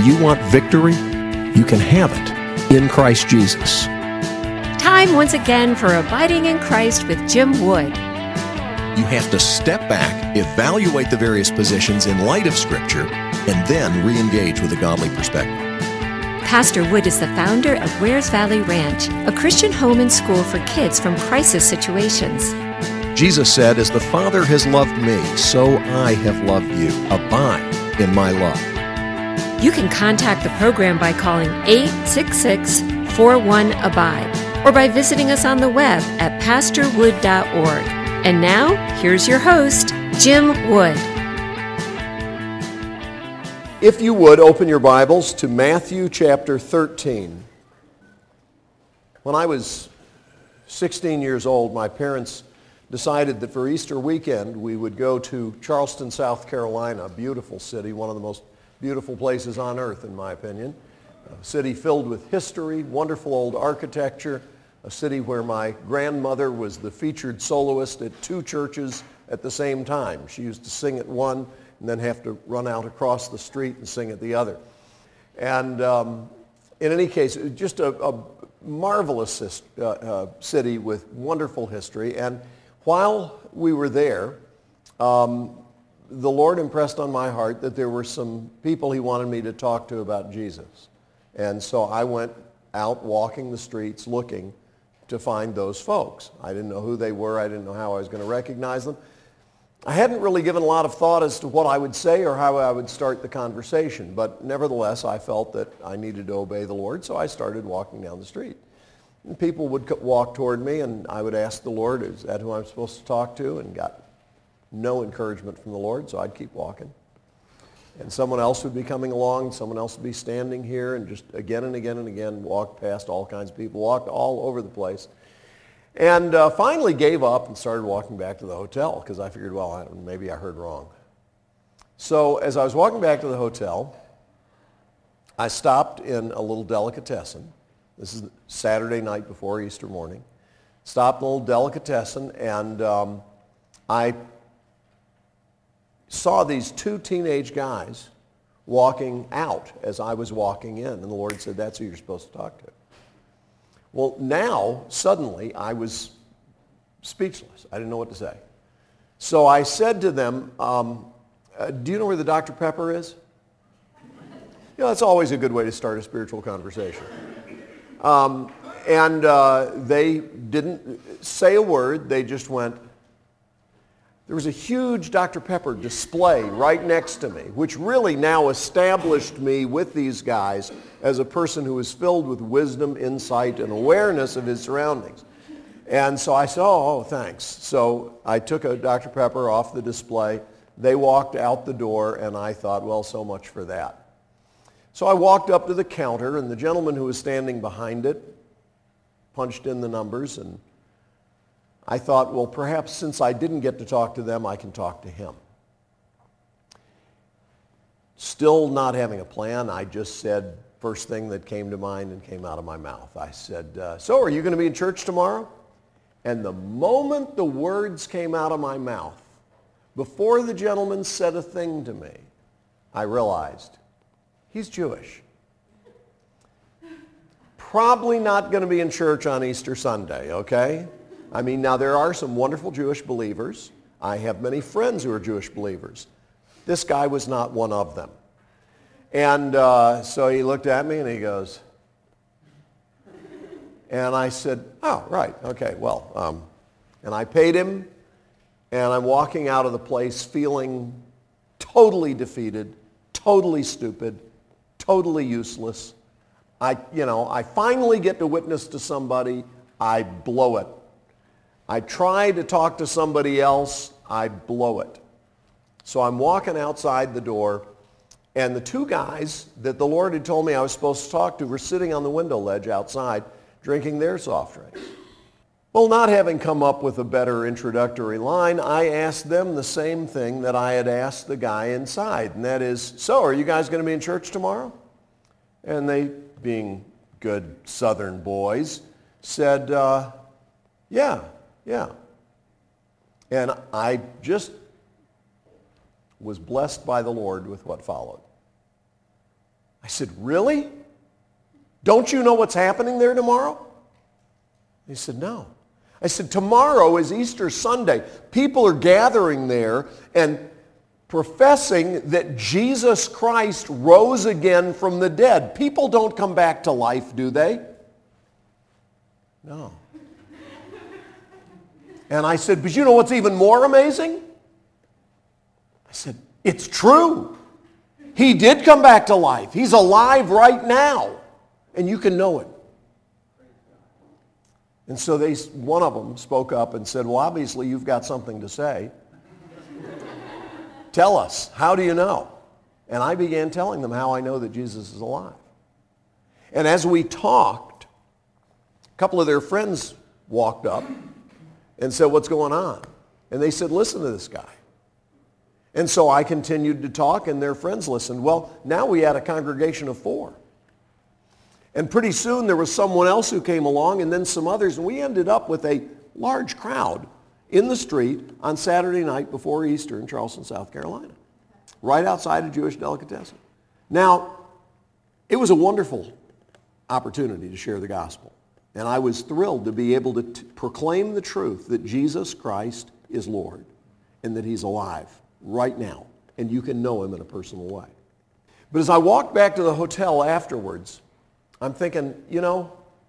you want victory? You can have it in Christ Jesus. Time once again for Abiding in Christ with Jim Wood. You have to step back, evaluate the various positions in light of Scripture, and then re-engage with a godly perspective. Pastor Wood is the founder of Wares Valley Ranch, a Christian home and school for kids from crisis situations. Jesus said, "As the Father has loved me, so I have loved you. Abide in my love." You can contact the program by calling 866-41-ABIDE or by visiting us on the web at pastorwood.org. And now, here's your host, Jim Wood. If you would, open your Bibles to Matthew chapter 13. When I was 16 years old, my parents decided that for Easter weekend we would go to Charleston, South Carolina, a beautiful city, one of the most beautiful places on earth, in my opinion. A city filled with history, wonderful old architecture, a city where my grandmother was the featured soloist at two churches at the same time. She used to sing at one and then have to run out across the street and sing at the other. And in any case, just a marvelous city with wonderful history. And while we were there, the Lord impressed on my heart that there were some people he wanted me to talk to about Jesus. And so I went out walking the streets looking to find those folks. I didn't know who they were. I didn't know how I was going to recognize them. I hadn't really given a lot of thought as to what I would say or how I would start the conversation, but nevertheless, I felt that I needed to obey the Lord, so I started walking down the street. And people would walk toward me, and I would ask the Lord, is that who I'm supposed to talk to? And got no encouragement from the Lord, so I'd keep walking. And someone else would be coming along, someone else would be standing here, and just again and again and again walked past all kinds of people, walked all over the place. And finally gave up and started walking back to the hotel because I figured, well, maybe I heard wrong. So as I was walking back to the hotel, I stopped in a little delicatessen. This is Saturday night before Easter morning. Stopped in a little delicatessen, and I saw these two teenage guys walking out as I was walking in. And the Lord said, that's who you're supposed to talk to. Well, now, suddenly, I was speechless. I didn't know what to say. So I said to them, do you know where the Dr. Pepper is? You know, that's always a good way to start a spiritual conversation. They didn't say a word. They just went. There was a huge Dr. Pepper display right next to me, which really now established me with these guys as a person who is filled with wisdom, insight, and awareness of his surroundings. And so I said, oh, thanks. So I took a Dr. Pepper off the display. They walked out the door, and I thought, well, so much for that. So I walked up to the counter, and the gentleman who was standing behind it punched in the numbers, and I thought, well, perhaps since I didn't get to talk to them, I can talk to him. Still not having a plan, I just said first thing that came to mind and came out of my mouth. I said, so are you going to be in church tomorrow? And the moment the words came out of my mouth, before the gentleman said a thing to me, I realized he's Jewish. Probably not going to be in church on Easter Sunday, okay? I mean, now there are some wonderful Jewish believers. I have many friends who are Jewish believers. This guy was not one of them. And so he looked at me and he goes, and I said, oh, right, okay, well, and I paid him, and I'm walking out of the place feeling totally defeated, totally stupid, totally useless. I finally get to witness to somebody, I blow it. I try to talk to somebody else, I blow it. So I'm walking outside the door, and the two guys that the Lord had told me I was supposed to talk to were sitting on the window ledge outside drinking their soft drinks. Well, not having come up with a better introductory line, I asked them the same thing that I had asked the guy inside, and that is, so are you guys going to be in church tomorrow? And they, being good Southern boys, said, yeah. And I just was blessed by the Lord with what followed. I said, really? Don't you know what's happening there tomorrow? He said, no. I said, tomorrow is Easter Sunday. People are gathering there and professing that Jesus Christ rose again from the dead. People don't come back to life, do they? No. And I said, but you know what's even more amazing? I said, it's true. He did come back to life. He's alive right now. And you can know it. And so one of them spoke up and said, well, obviously you've got something to say. Tell us, how do you know? And I began telling them how I know that Jesus is alive. And as we talked, a couple of their friends walked up and said, what's going on? And they said, listen to this guy. And so I continued to talk, and their friends listened. Well, now we had a congregation of 4. And pretty soon there was someone else who came along, and then some others, and we ended up with a large crowd in the street on Saturday night before Easter in Charleston, South Carolina, right outside a Jewish delicatessen. Now, it was a wonderful opportunity to share the gospel, and I was thrilled to be able to proclaim the truth that Jesus Christ is Lord and that he's alive right now, and you can know him in a personal way. But as I walked back to the hotel afterwards, I'm thinking, you know,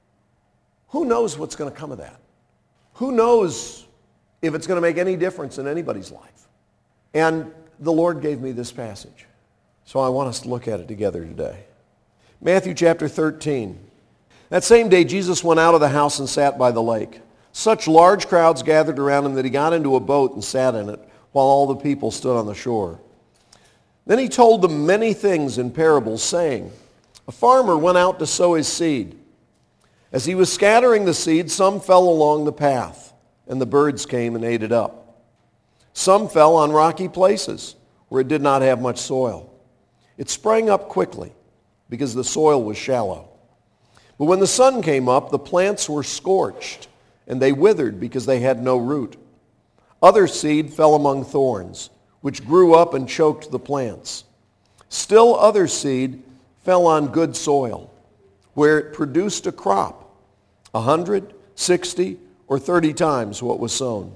who knows what's going to come of that? Who knows if it's going to make any difference in anybody's life? And the Lord gave me this passage. So I want us to look at it together today. Matthew chapter 13. That same day Jesus went out of the house and sat by the lake. Such large crowds gathered around him that he got into a boat and sat in it while all the people stood on the shore. Then he told them many things in parables, saying, a farmer went out to sow his seed. As he was scattering the seed, some fell along the path, and the birds came and ate it up. Some fell on rocky places where it did not have much soil. It sprang up quickly because the soil was shallow. But when the sun came up, the plants were scorched, and they withered because they had no root. Other seed fell among thorns, which grew up and choked the plants. Still other seed fell on good soil, where it produced a crop, 100, 60, or 30 times what was sown.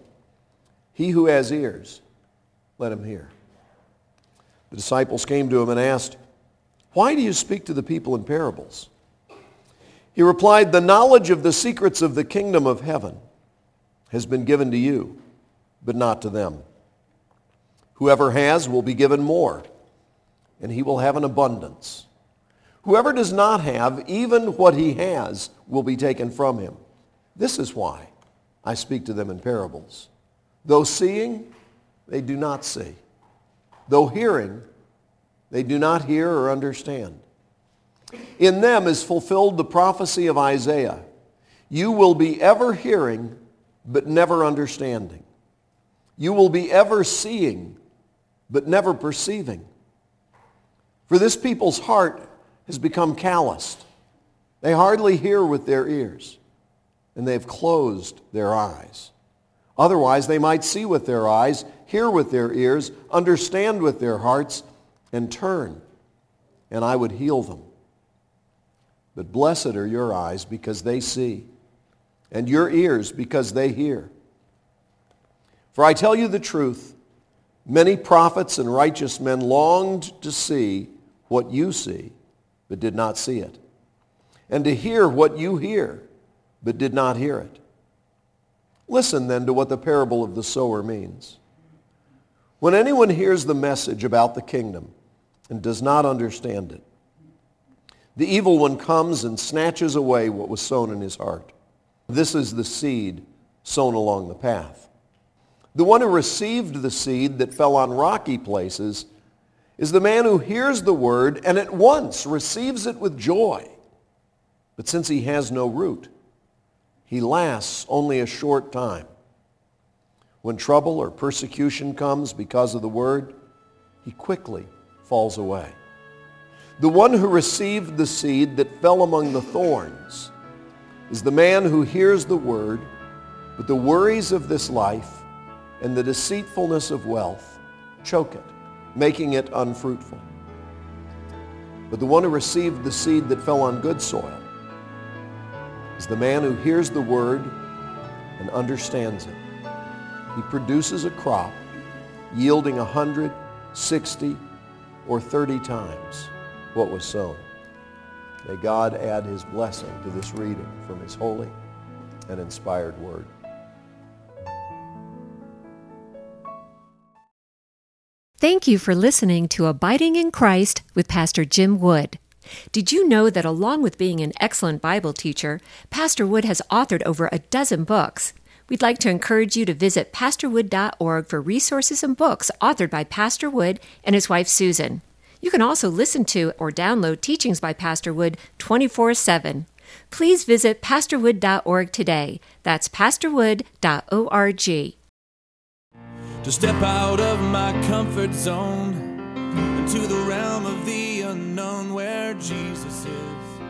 He who has ears, let him hear. The disciples came to him and asked, why do you speak to the people in parables? He replied, the knowledge of the secrets of the kingdom of heaven has been given to you, but not to them. Whoever has will be given more, and he will have an abundance. Whoever does not have, even what he has will be taken from him. This is why I speak to them in parables. Though seeing, they do not see. Though hearing, they do not hear or understand. In them is fulfilled the prophecy of Isaiah. You will be ever hearing, but never understanding. You will be ever seeing, but never perceiving. For this people's heart has become calloused. They hardly hear with their ears, and they've closed their eyes. Otherwise, they might see with their eyes, hear with their ears, understand with their hearts, and turn, and I would heal them. But blessed are your eyes because they see, and your ears because they hear. For I tell you the truth, many prophets and righteous men longed to see what you see, but did not see it, and to hear what you hear, but did not hear it. Listen then to what the parable of the sower means. When anyone hears the message about the kingdom and does not understand it, the evil one comes and snatches away what was sown in his heart. This is the seed sown along the path. The one who received the seed that fell on rocky places is the man who hears the word and at once receives it with joy. But since he has no root, he lasts only a short time. When trouble or persecution comes because of the word, he quickly falls away. The one who received the seed that fell among the thorns is the man who hears the word, but the worries of this life and the deceitfulness of wealth choke it, making it unfruitful. But the one who received the seed that fell on good soil is the man who hears the word and understands it. He produces a crop yielding 100, 60, or 30 times what was sown. May God add his blessing to this reading from his holy and inspired word. Thank you for listening to Abiding in Christ with Pastor Jim Wood. Did you know that along with being an excellent Bible teacher, Pastor Wood has authored over a dozen books? We'd like to encourage you to visit pastorwood.org for resources and books authored by Pastor Wood and his wife Susan. You can also listen to or download teachings by Pastor Wood 24/7. Please visit pastorwood.org today. That's pastorwood.org. To step out of my comfort zone into the realm of the unknown where Jesus is.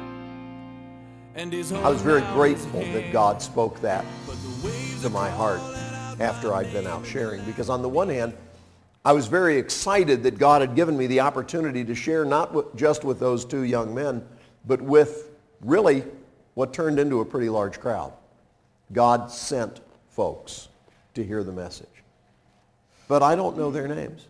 And his I was very grateful that God spoke that to my heart after I'd been out sharing, because on the one hand, I was very excited that God had given me the opportunity to share not just with those two young men, but with really what turned into a pretty large crowd. God sent folks to hear the message. But I don't know their names.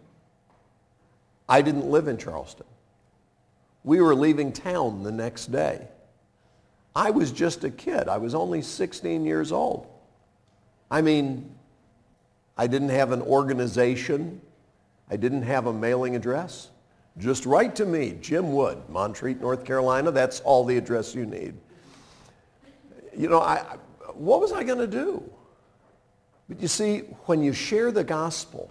I didn't live in Charleston. We were leaving town the next day. I was just a kid. I was only 16 years old. I mean, I didn't have an organization. I didn't have a mailing address. Just write to me, Jim Wood, Montreat, North Carolina. That's all the address you need. You know, what was I going to do? But you see, when you share the gospel,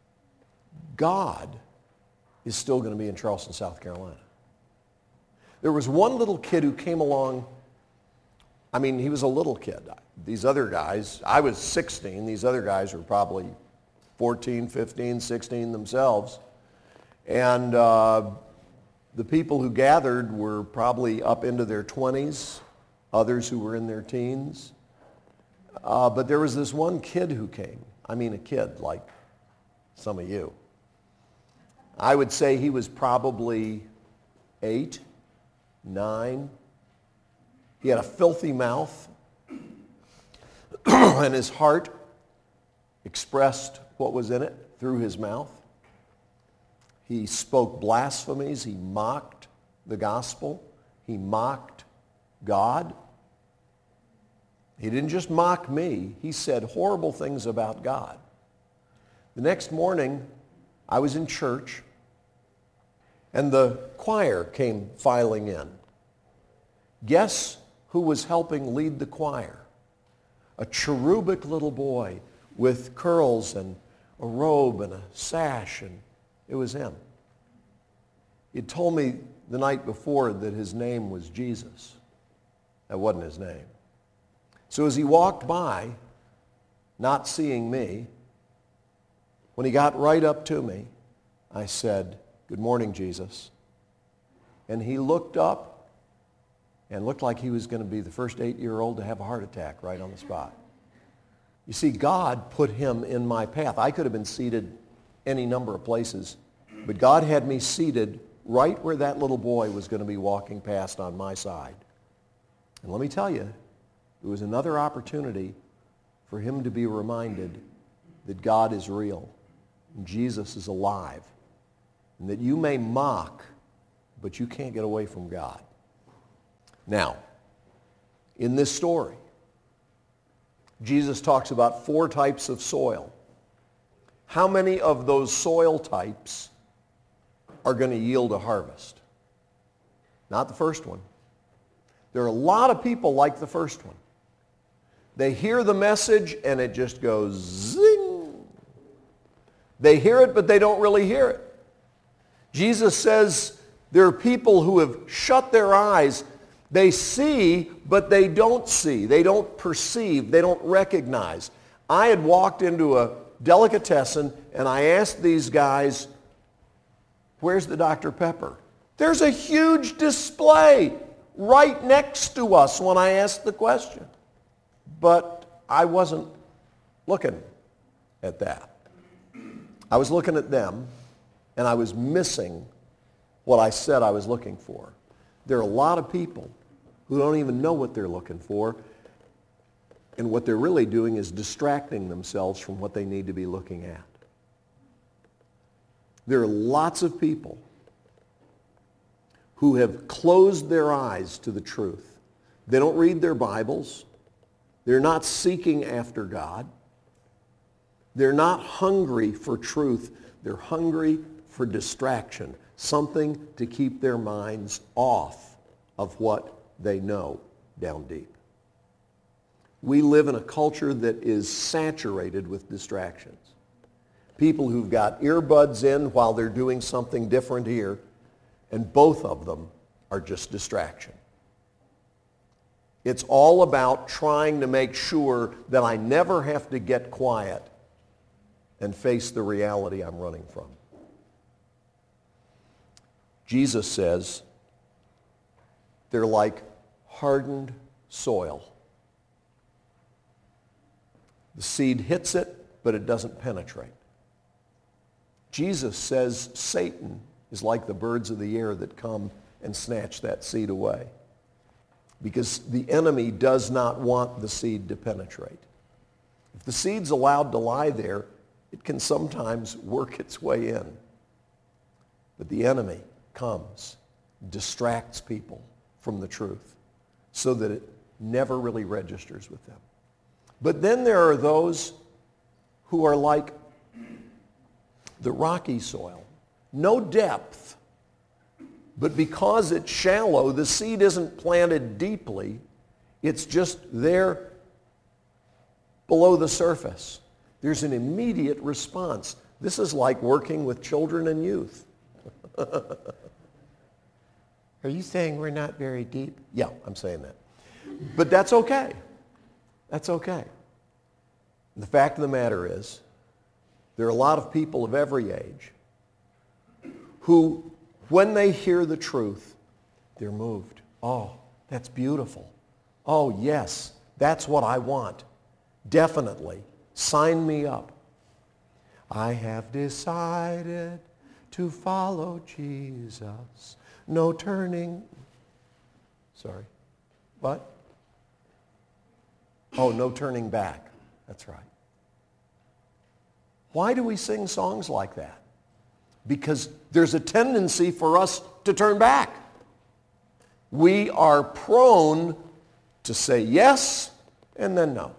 God is still going to be in Charleston, South Carolina. There was one little kid who came along. I mean, he was a little kid. These other guys, I was 16. These other guys were probably 14, 15, 16 themselves. And the people who gathered were probably up into their 20s, others who were in their teens. But there was this one kid who came. I mean, a kid like some of you. I would say he was probably 8, 9. He had a filthy mouth, and his heart expressed what was in it through his mouth. He spoke blasphemies. He mocked the gospel. He mocked God. He didn't just mock me. He said horrible things about God. The next morning, I was in church, and the choir came filing in. Guess who was helping lead the choir? A cherubic little boy with curls and a robe and a sash, and it was him. He told me the night before that his name was Jesus. That wasn't his name. So as he walked by, not seeing me, when he got right up to me, I said, "Good morning, Jesus." And he looked up and looked like he was going to be the first 8-year-old to have a heart attack right on the spot. You see, God put him in my path. I could have been seated any number of places, but God had me seated right where that little boy was going to be walking past on my side. And let me tell you, it was another opportunity for him to be reminded that God is real and Jesus is alive, and that you may mock, but you can't get away from God. Now, in this story, Jesus talks about 4 types of soil. How many of those soil types are going to yield a harvest? Not the first one. There are a lot of people like the first one. They hear the message and it just goes zing. They hear it, but they don't really hear it. Jesus says there are people who have shut their eyes. They see, but they don't see. They don't perceive. They don't recognize. I had walked into a delicatessen and I asked these guys, "Where's the Dr. Pepper?" There's a huge display right next to us when I asked the question. But I wasn't looking at that. I was looking at them, and I was missing what I said I was looking for. There are a lot of people who don't even know what they're looking for, and what they're really doing is distracting themselves from what they need to be looking at. There are lots of people who have closed their eyes to the truth. They don't read their Bibles. They're not seeking after God. They're not hungry for truth. They're hungry for distraction, something to keep their minds off of what they know down deep. We live in a culture that is saturated with distractions. People who've got earbuds in while they're doing something different here, and both of them are just distraction. It's all about trying to make sure that I never have to get quiet and face the reality I'm running from. Jesus says they're like hardened soil. The seed hits it, but it doesn't penetrate. Jesus says Satan is like the birds of the air that come and snatch that seed away, because the enemy does not want the seed to penetrate. If the seed's allowed to lie there, it can sometimes work its way in. But the enemy comes, distracts people from the truth so that it never really registers with them. But then there are those who are like the rocky soil. No depth, but because it's shallow, the seed isn't planted deeply. It's just there below the surface. There's an immediate response. This is like working with children and youth. Are you saying we're not very deep? Yeah, I'm saying that. But that's okay. That's okay. The fact of the matter is, there are a lot of people of every age who, when they hear the truth, they're moved. Oh, that's beautiful. Oh, yes, that's what I want. Definitely. Sign me up. I have decided to follow Jesus. No turning. Sorry. What? Oh, no turning back. That's right. Why do we sing songs like that? Because there's a tendency for us to turn back. We are prone to say yes and then no.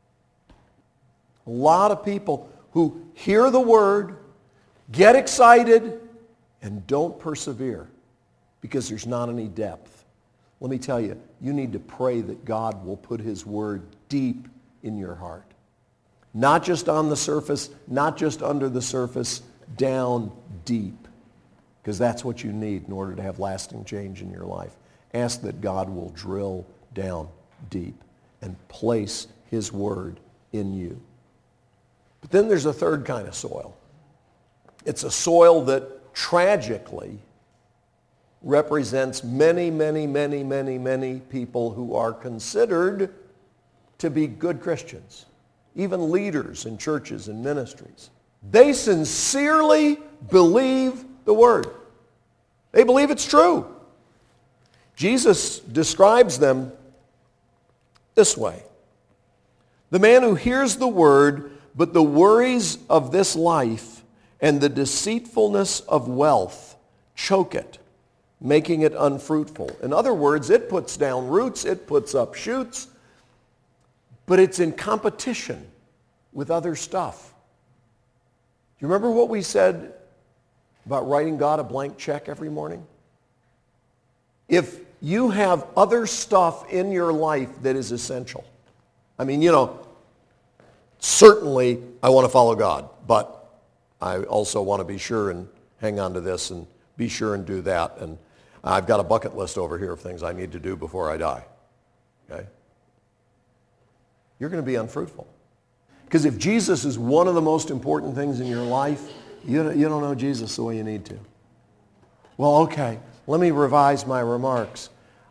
A lot of people who hear the word, get excited, and don't persevere because there's not any depth. Let me tell you, you need to pray that God will put his word deep in your heart. Not just on the surface, not just under the surface, down deep. Because that's what you need in order to have lasting change in your life. Ask that God will drill down deep and place his word in you. But then there's a third kind of soil. It's a soil that tragically represents many, many, many, many, many people who are considered to be good Christians, even leaders in churches and ministries. They sincerely believe the word. They believe it's true. Jesus describes them this way. The man who hears the word, but the worries of this life and the deceitfulness of wealth choke it, making it unfruitful. In other words, it puts down roots, it puts up shoots, but it's in competition with other stuff. Do you remember what we said about writing God a blank check every morning? If you have other stuff in your life that is essential, I mean, certainly I want to follow God, but I also want to be sure and hang on to this and be sure and do that. And I've got a bucket list over here of things I need to do before I die. Okay? You're going to be unfruitful. Because if Jesus is one of the most important things in your life, you don't know Jesus the way you need to. Well, okay, let me revise my remarks.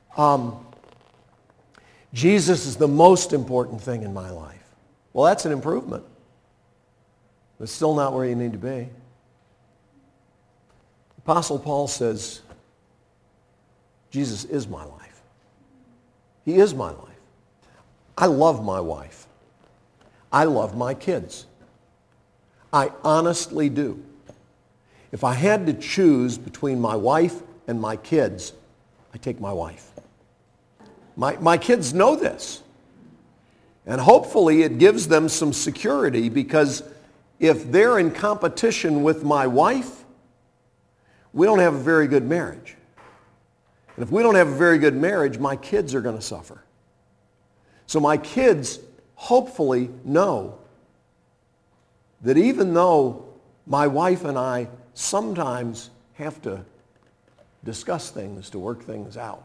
Jesus is the most important thing in my life. Well, that's an improvement. But still not where you need to be. Apostle Paul says, Jesus is my life. He is my life. I love my wife. I love my kids. I honestly do. If I had to choose between my wife and my kids, I take my wife. My kids know this. And hopefully it gives them some security, because if they're in competition with my wife, we don't have a very good marriage. And if we don't have a very good marriage, my kids are going to suffer. So my kids hopefully know that even though my wife and I sometimes have to discuss things to work things out,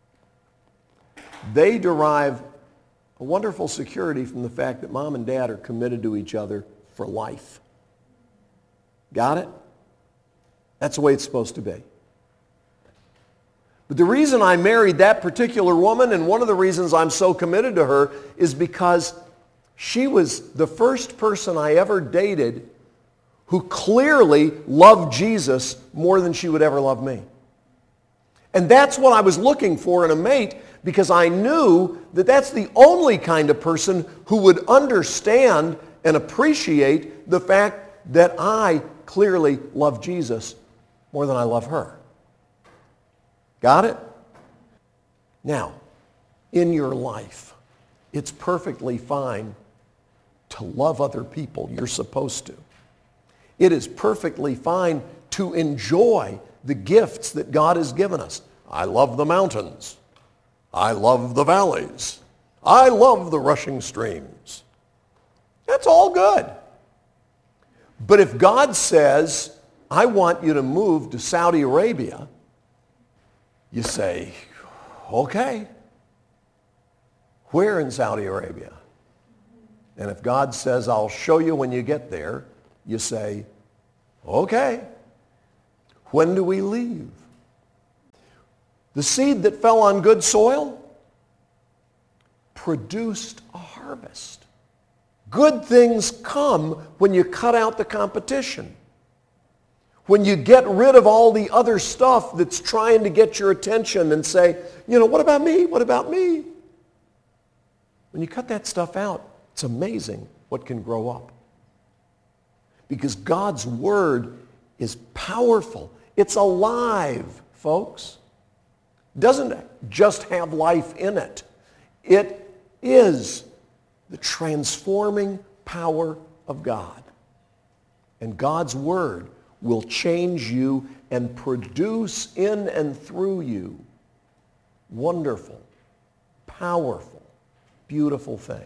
they derive a wonderful security from the fact that mom and dad are committed to each other for life. Got it? That's the way it's supposed to be. But the reason I married that particular woman, and one of the reasons I'm so committed to her, is because she was the first person I ever dated who clearly loved Jesus more than she would ever love me. And that's what I was looking for in a mate, because I knew that that's the only kind of person who would understand and appreciate the fact that I clearly love Jesus more than I love her. Got it? Now, in your life, it's perfectly fine to love other people. You're supposed to. It is perfectly fine to enjoy the gifts that God has given us. I love the mountains. I love the valleys. I love the rushing streams. That's all good. But if God says, I want you to move to Saudi Arabia, you say, okay. Where in Saudi Arabia? And if God says, I'll show you when you get there, you say, okay. When do we leave? The seed that fell on good soil produced a harvest. Good things come when you cut out the competition. When you get rid of all the other stuff that's trying to get your attention and say, what about me? What about me? When you cut that stuff out, it's amazing what can grow up. Because God's Word is powerful. It's alive, folks. It doesn't just have life in it. It is the transforming power of God. And God's Word will change you and produce in and through you wonderful, powerful, beautiful things.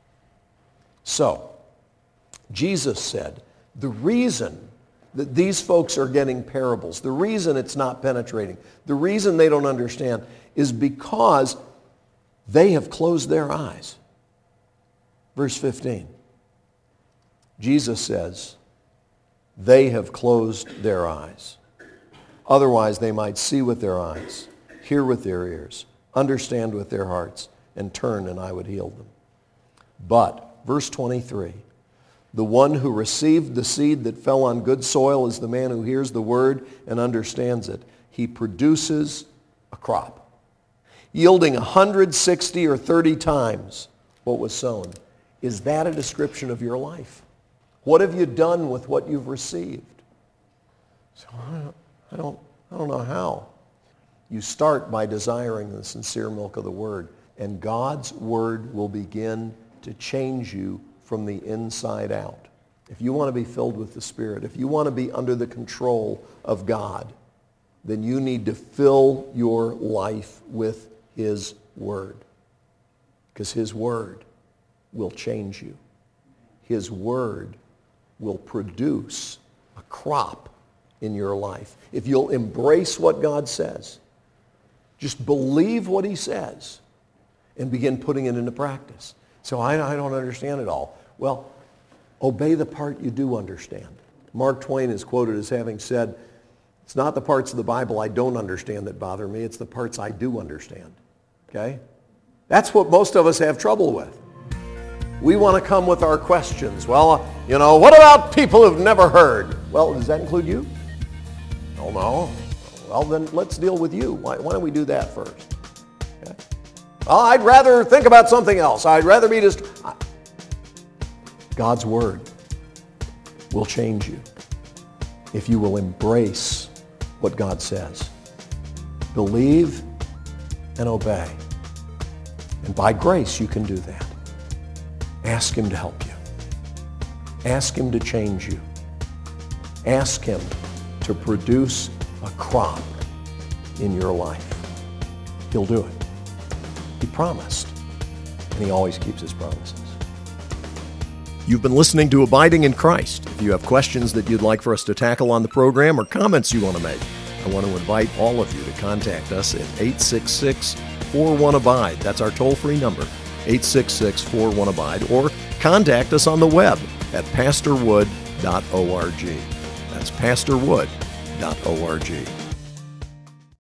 So, Jesus said, the reason that these folks are getting parables, the reason it's not penetrating, the reason they don't understand is because they have closed their eyes. Verse 15. Jesus says, they have closed their eyes. Otherwise, they might see with their eyes, hear with their ears, understand with their hearts, and turn, and I would heal them. But, verse 23, the one who received the seed that fell on good soil is the man who hears the word and understands it. He produces a crop, yielding 160 or 30 times what was sown. Is that a description of your life? What have you done with what you've received? So I don't know how. You start by desiring the sincere milk of the Word, and God's Word will begin to change you from the inside out. If you want to be filled with the Spirit, if you want to be under the control of God, then you need to fill your life with His Word. Because His Word will change you. His Word will produce a crop in your life. If you'll embrace what God says, just believe what He says, and begin putting it into practice. So I don't understand it all. Well, obey the part you do understand. Mark Twain is quoted as having said, it's not the parts of the Bible I don't understand that bother me, it's the parts I do understand. Okay? That's what most of us have trouble with. We want to come with our questions. Well, what about people who've never heard? Well, does that include you? Oh, no. Well, then let's deal with you. Why don't we do that first? Okay. Oh, I'd rather think about something else. I'd rather be just... God's Word will change you if you will embrace what God says. Believe and obey. And by grace, you can do that. Ask Him to help you. Ask Him to change you. Ask Him to produce a crop in your life. He'll do it. He promised, and He always keeps His promises. You've been listening to Abiding in Christ. If you have questions that you'd like for us to tackle on the program or comments you want to make, I want to invite all of you to contact us at 866-41-ABIDE. That's our toll-free number, 866-41-ABIDE, or contact us on the web at pastorwood.org. That's pastorwood.org.